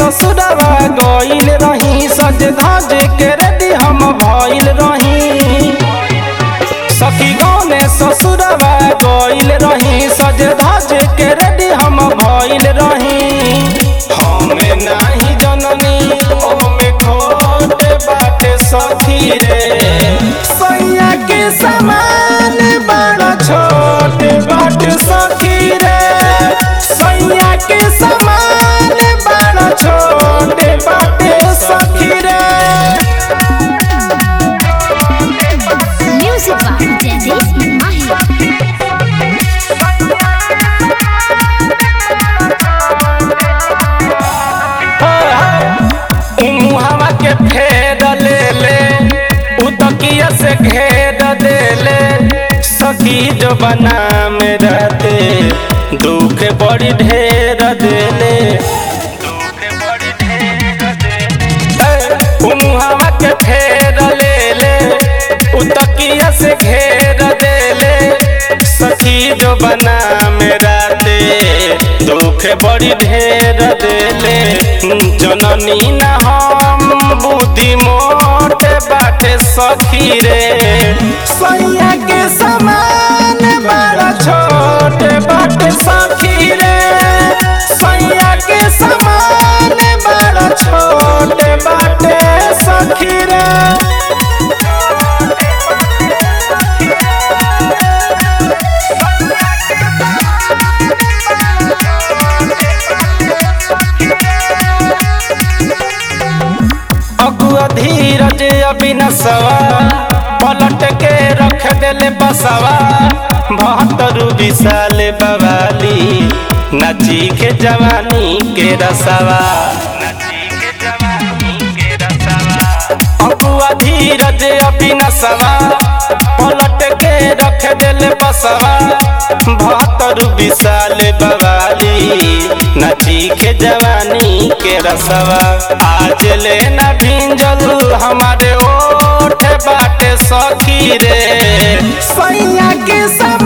ससुरवा गइल रही सज धज के रेडी हम भइल रही। सखी गौने ससुरवा गइल रही सज धज के रेडी हम भइल रही। हमें नाही जननी ओमे खोट बाटे सखी रे सैया के समान बड़ा छोट बाटे सखी रे सैया के समान बड़ा छोट बाटे सखी रे। Music by Jaideep Mahi। मुहावा के फेर ले ले उतकिया से घेर दे ले सखी जो बना में रहते दुख बड़ी ढेर दे ले। मुहावा के फेर ले ले उतकिया से घेर दे ले सखी जो बना में रहते दुख बड़ी ढेर दे ले। जननी न हम बुद्धि मोट बाटे सखी रे सैया के समान बड़ा छोट बाटे सखी रे सैया के समान बड़ा छोट बाटे सखी रे। अगुआ धीरज अबिनसवा पलट के रख देले बसवा 72 साल बवाली नची के जवानी के रसवा। अगुआ धीरज अबिनसवा पलट के रख देले बसवा 72 साल बवाली नची के जवानी के रसवा। आज लेना भिंजल हमारे ओठ बाटे सखी रे सैया के सब